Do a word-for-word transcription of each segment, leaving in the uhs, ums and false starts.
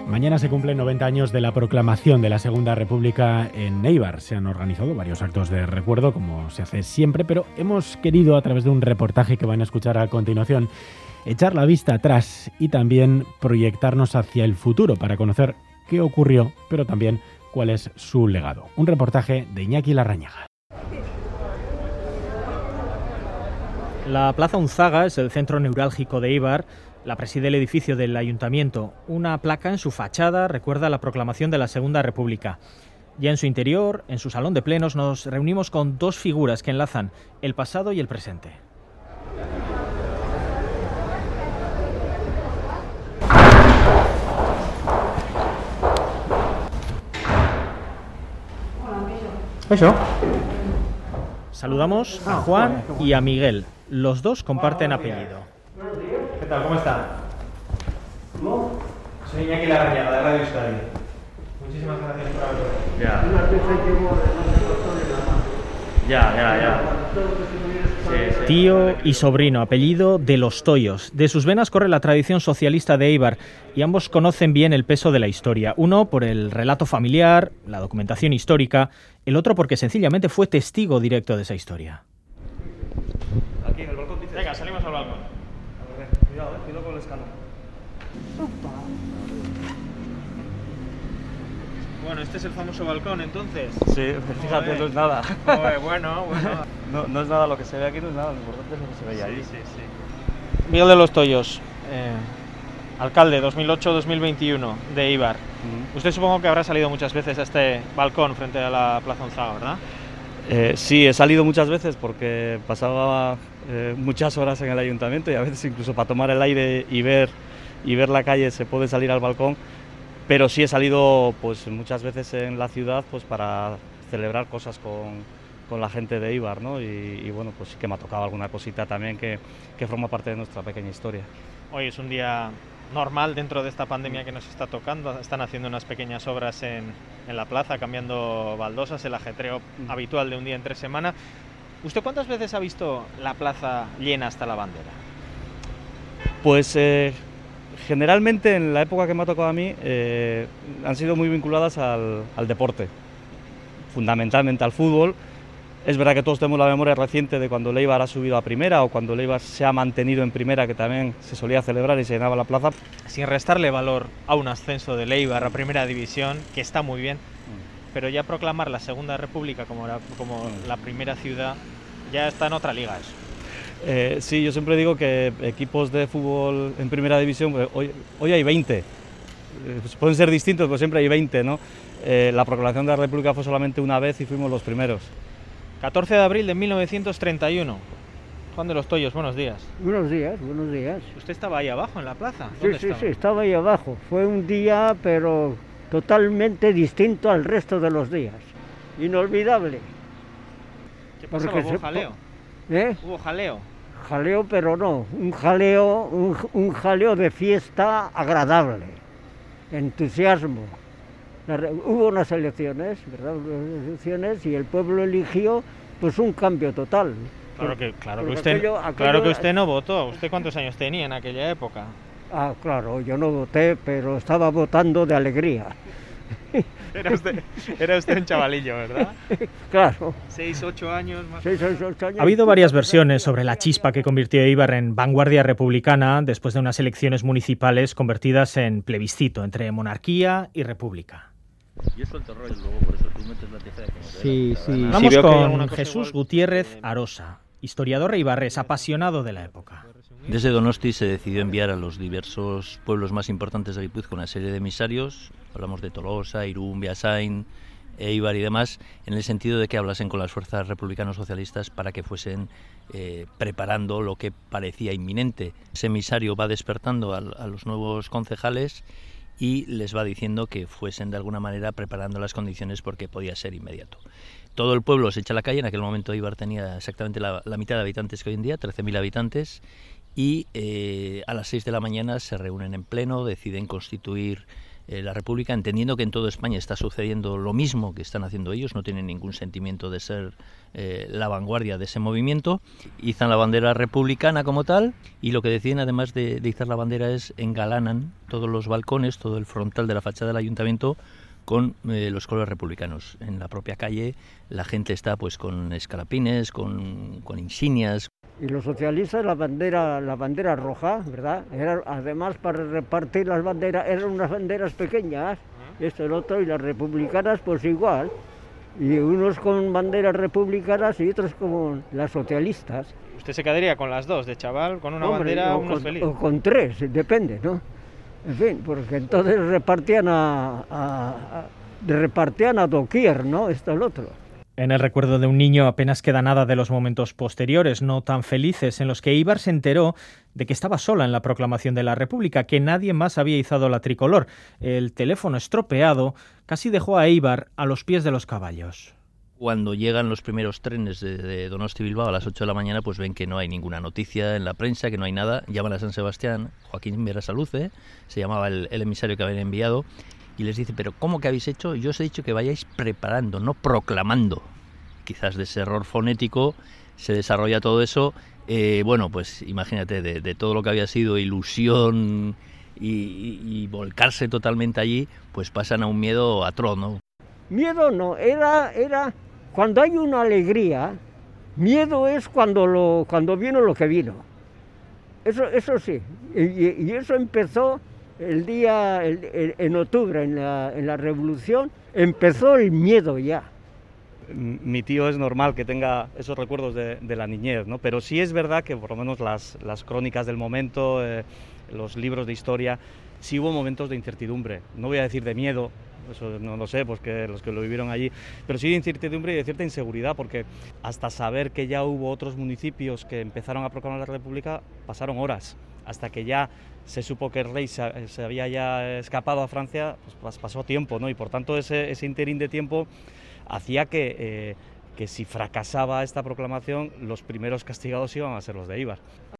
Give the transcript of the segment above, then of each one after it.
Mañana se cumplen noventa años de la proclamación de la Segunda República en Éibar. Se han organizado varios actos de recuerdo, como se hace siempre, pero hemos querido, a través de un reportaje que van a escuchar a continuación, echar la vista atrás y también proyectarnos hacia el futuro para conocer qué ocurrió, pero también cuál es su legado. Un reportaje de Iñaki Larrañaga. La Plaza Unzaga es el centro neurálgico de Éibar. La preside el edificio del ayuntamiento. Una placa en su fachada recuerda la proclamación de la Segunda República. Ya en su interior, en su salón de plenos, nos reunimos con dos figuras que enlazan el pasado y el presente. Eso. Saludamos a Juan y a Miguel. Los dos comparten apellido. ¿Qué tal? ¿Cómo está? ¿Cómo? Soy Iñaki Larrañaga, de Radio Euskadi. Muchísimas gracias por haber venido. Ya. Ya, ya, ya. Sí, sí. Tío y sobrino, apellido de los Toyos. De sus venas corre la tradición socialista de Éibar y ambos conocen bien el peso de la historia. Uno por el relato familiar, la documentación histórica, el otro porque sencillamente fue testigo directo de esa historia. Aquí en el balcón dices. Venga, salimos al balcón. A ver, cuidado, eh, cuidado con el escalón. Bueno, este es el famoso balcón, entonces. Sí, fíjate, Joder. no es nada. Joder, bueno, bueno. No, no es nada, lo que se ve aquí no es nada, lo importante es lo que se veía Sí, ahí. sí, sí. Miguel de los Toyos, eh, alcalde dos mil ocho dos mil veintiuno de Éibar. Mm. Usted supongo que habrá salido muchas veces a este balcón frente a la Plaza Unzaga, ¿verdad? Eh, sí, he salido muchas veces porque pasaba eh, muchas horas en el ayuntamiento y a veces incluso para tomar el aire y ver, y ver la calle se puede salir al balcón, pero sí he salido pues muchas veces en la ciudad pues para celebrar cosas con, con la gente de Éibar, ¿no? Y, y bueno, pues sí que me ha tocado alguna cosita también que, que forma parte de nuestra pequeña historia. Hoy es un día normal dentro de esta pandemia que nos está tocando. Están haciendo unas pequeñas obras en, en la plaza, cambiando baldosas, el ajetreo Mm. habitual de un día entre semana. ¿Usted cuántas veces ha visto la plaza llena hasta la bandera? Pues eh, generalmente en la época que me ha tocado a mí eh, han sido muy vinculadas al, al deporte, fundamentalmente al fútbol. Es verdad que todos tenemos la memoria reciente de cuando el Éibar ha subido a primera o cuando el Éibar se ha mantenido en primera, que también se solía celebrar y se llenaba la plaza. Sin restarle valor a un ascenso del Éibar a Primera División, que está muy bien, pero ya proclamar la Segunda República como la, como la primera ciudad, ya está en otra liga eso. Eh, sí, yo siempre digo que equipos de fútbol en primera división, pues, hoy, hoy hay veinte, eh, pues pueden ser distintos, pero siempre hay veinte, ¿no? Eh, la proclamación de la República fue solamente una vez y fuimos los primeros. catorce de abril de mil novecientos treinta y uno. Juan de los Toyos, buenos días. Buenos días, buenos días. ¿Usted estaba ahí abajo en la plaza? Sí, ¿Dónde sí, estaba? sí, estaba ahí abajo. Fue un día, pero totalmente distinto al resto de los días. Inolvidable. ¿Qué pasó? Porque ¿Hubo se- jaleo? ¿Eh? ¿Hubo jaleo? Jaleo, pero no. Un jaleo, un, un jaleo de fiesta agradable. Entusiasmo. La re- hubo unas elecciones, ¿verdad? Unas elecciones y el pueblo eligió pues un cambio total. Claro que, claro que Porque usted, aquello- aquello- claro que usted no votó. ¿Usted cuántos años tenía en aquella época? Ah, claro, yo no voté, pero estaba votando de alegría. Era usted, era usted un chavalillo, ¿verdad? Claro. Seis, ocho años más. Seis, seis, ocho años. Ha habido varias versiones sobre la chispa que convirtió a Éibar en vanguardia republicana después de unas elecciones municipales convertidas en plebiscito entre monarquía y república. Yo suelto rollo luego, por eso tú metes la tijera como te Sí, dé la sí. gana. Vamos Si veo que hay con alguna cosa Jesús igual, Gutiérrez eh, Arosa, historiador eibarrés, apasionado de la época. Desde Donosti se decidió enviar a los diversos pueblos más importantes de Guipúzcoa una serie de emisarios, hablamos de Tolosa, Irún, Beasain, Éibar y demás, en el sentido de que hablasen con las fuerzas republicanos socialistas para que fuesen eh, preparando lo que parecía inminente. Ese emisario va despertando a, a los nuevos concejales y les va diciendo que fuesen de alguna manera preparando las condiciones porque podía ser inmediato. Todo el pueblo se echa a la calle. En aquel momento Éibar tenía exactamente la, la mitad de habitantes que hoy en día, trece mil habitantes, y eh, a las seis de la mañana se reúnen en pleno, deciden constituir eh, la República, entendiendo que en toda España está sucediendo lo mismo que están haciendo ellos, no tienen ningún sentimiento de ser eh, la vanguardia de ese movimiento, izan la bandera republicana como tal, y lo que deciden, además de, de izar la bandera, es engalanan todos los balcones, todo el frontal de la fachada del ayuntamiento con eh, los colores republicanos. En la propia calle la gente está pues con escarapines, con, con insignias. Y los socialistas la bandera, la bandera roja, ¿verdad? Era, además, para repartir las banderas, eran unas banderas pequeñas, esto, el otro, y las republicanas pues igual. Y unos con banderas republicanas y otros con las socialistas. ¿Usted se quedaría con las dos, de chaval, con una Hombre, bandera, o unos con, felices? o con tres, depende, ¿no? En fin, porque entonces repartían a, a, a repartían a doquier, ¿no? Esto, el otro. En el recuerdo de un niño apenas queda nada de los momentos posteriores, no tan felices, en los que Éibar se enteró de que estaba sola en la proclamación de la República, que nadie más había izado la tricolor. El teléfono estropeado casi dejó a Éibar a los pies de los caballos. Cuando llegan los primeros trenes de, de Donosti-Bilbao a las ocho de la mañana, pues ven que no hay ninguna noticia en la prensa, que no hay nada. Llaman a San Sebastián, Joaquín Berasaluce, se llamaba el, el emisario que habían enviado, y les dice, pero ¿cómo que habéis hecho? Yo os he dicho que vayáis preparando, no proclamando. Quizás de ese error fonético se desarrolla todo eso. Eh, bueno, pues imagínate, de, de todo lo que había sido ilusión y, y, y volcarse totalmente allí, pues pasan a un miedo atroz, ¿no? Miedo no, era, era cuando hay una alegría, miedo es cuando, lo, cuando vino lo que vino. Eso, eso sí, y, y eso empezó el día, el, el, en octubre, en la, en la Revolución, empezó el miedo ya. Mi tío es normal que tenga esos recuerdos de, de la niñez, ¿no? Pero sí es verdad que por lo menos las, las crónicas del momento, eh, los libros de historia, sí hubo momentos de incertidumbre. No voy a decir de miedo, eso no lo sé, pues que los que lo vivieron allí, pero sí de incertidumbre y de cierta inseguridad, porque hasta saber que ya hubo otros municipios que empezaron a proclamar la República, pasaron horas, hasta que ya se supo que el rey se, se había ya escapado a Francia, pues pasó tiempo, ¿no? Y por tanto ese, ese interín de tiempo hacía que, eh, que si fracasaba esta proclamación, los primeros castigados iban a ser los de Éibar.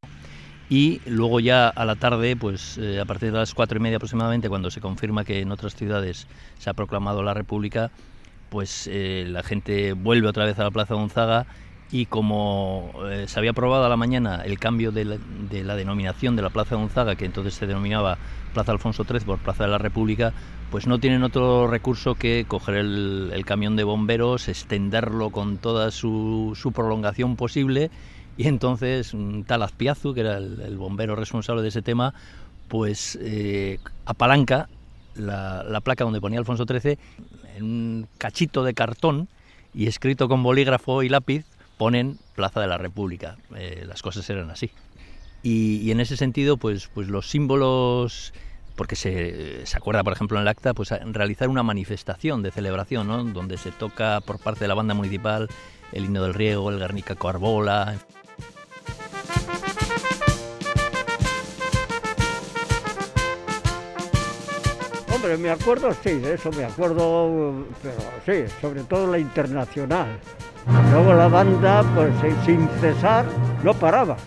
Y luego ya a la tarde, pues eh, a partir de las cuatro y media aproximadamente, cuando se confirma que en otras ciudades se ha proclamado la República, pues eh, la gente vuelve otra vez a la Plaza Gonzaga, y como eh, se había aprobado a la mañana el cambio de la, de la denominación de la Plaza Gonzaga, que entonces se denominaba Plaza Alfonso trece por Plaza de la República, pues no tienen otro recurso que coger el, el camión de bomberos, extenderlo con toda su, su prolongación posible, y entonces un tal Azpiazu, que era el, el bombero responsable de ese tema, pues eh, apalanca la, la placa donde ponía Alfonso trece en un cachito de cartón, y escrito con bolígrafo y lápiz ponen Plaza de la República. Eh, las cosas eran así. Y, y en ese sentido, pues, pues los símbolos, porque se, se acuerda, por ejemplo, en el acta, pues realizar una manifestación de celebración, ¿no? Donde se toca por parte de la banda municipal el himno del riego, el Guernica Coarbola. Hombre, me acuerdo, sí, de eso me acuerdo, pero sí, sobre todo la internacional. Luego la banda, pues sin cesar, no paraba.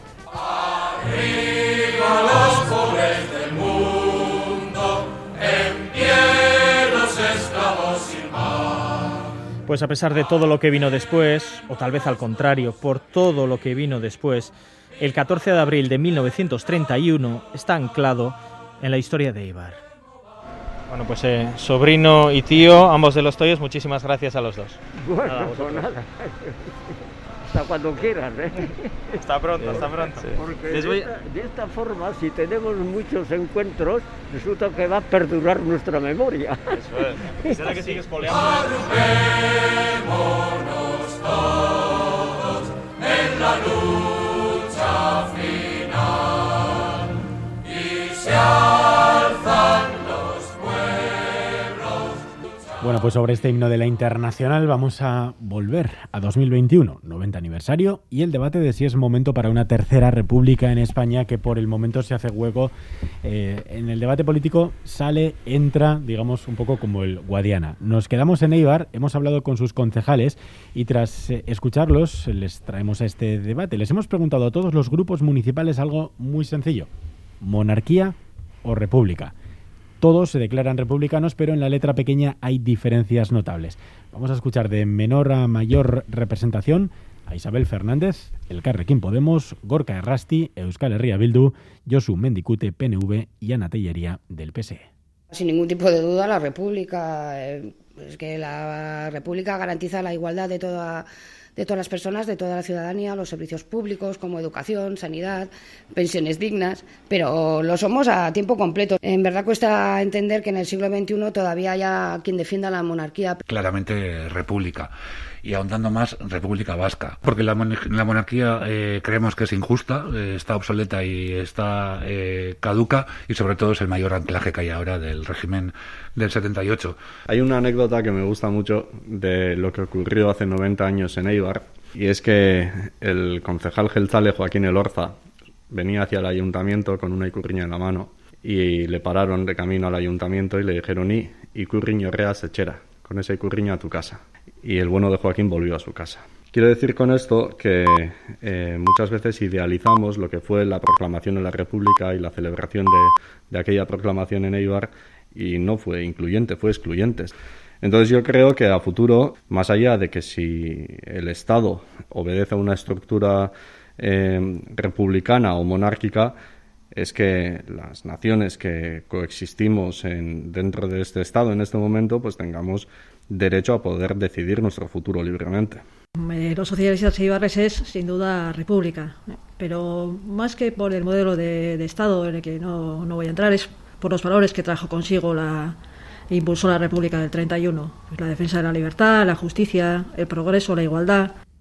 Arriba los pobres del mundo, en pie los esclavos sin mar. Pues a pesar de todo lo que vino después, o tal vez al contrario, por todo lo que vino después, el catorce de abril de mil novecientos treinta y uno está anclado en la historia de Éibar. Bueno, pues eh, sobrino y tío, ambos de los Toyos, muchísimas gracias a los dos. Bueno, Nada, pues nada. Hasta cuando quieras, ¿eh? Hasta pronto, hasta pronto. Porque de esta, de esta forma, si tenemos muchos encuentros, resulta que va a perdurar nuestra memoria. Eso es. ¿Será que sigues poleando? Agrupémonos todos en la lucha final y se alzan los pueblos. Bueno, pues sobre este himno de la Internacional vamos a volver a dos mil veintiuno, noventa aniversario, y el debate de si es momento para una tercera república en España, que por el momento se hace hueco. Eh, en el debate político sale, entra, digamos, un poco como el Guadiana. Nos quedamos en Éibar, hemos hablado con sus concejales y tras eh, escucharlos les traemos a este debate. Les hemos preguntado a todos los grupos municipales algo muy sencillo: ¿monarquía o república? Todos se declaran republicanos, pero en la letra pequeña hay diferencias notables. Vamos a escuchar de menor a mayor representación a Isabel Fernández, Elkarrekin Podemos, Gorka Errasti, Euskal Herria Bildu, Josu Mendicute, P N V y Ana Tellería del P S E. Sin ningún tipo de duda, la República, eh, es que la República garantiza la igualdad de toda de todas las personas, de toda la ciudadanía, los servicios públicos como educación, sanidad, pensiones dignas, pero lo somos a tiempo completo. En verdad cuesta entender que en el siglo veintiuno todavía haya quien defienda la monarquía. Claramente república. Y ahondando más, República Vasca. Porque la, mon- la monarquía eh, creemos que es injusta, eh, está obsoleta y está eh, caduca, y sobre todo es el mayor anclaje que hay ahora del régimen del setenta y ocho. Hay una anécdota que me gusta mucho de lo que ocurrió hace noventa años en Eibar, y es que el concejal jeltzale Joaquín Elorza venía hacia el ayuntamiento con una ikurriña en la mano, y le pararon de camino al ayuntamiento y le dijeron: «I, ikurriño reas echera, con esa ikurriña a tu casa». Y el bueno de Joaquín volvió a su casa. Quiero decir con esto que eh, muchas veces idealizamos lo que fue la proclamación de la República y la celebración de, de aquella proclamación en Eibar, y no fue incluyente, fue excluyente. Entonces yo creo que a futuro, más allá de que si el Estado obedece a una estructura eh, republicana o monárquica, es que las naciones que coexistimos en, dentro de este Estado en este momento, pues tengamos derecho a poder decidir nuestro futuro libremente. Eh, los socialistas eibarreses es sin duda república, pero más que por el modelo de, de Estado en el que no, no voy a entrar, es por los valores que trajo consigo la impulsó la República del treinta y uno, pues la defensa de la libertad, la justicia, el progreso, la igualdad.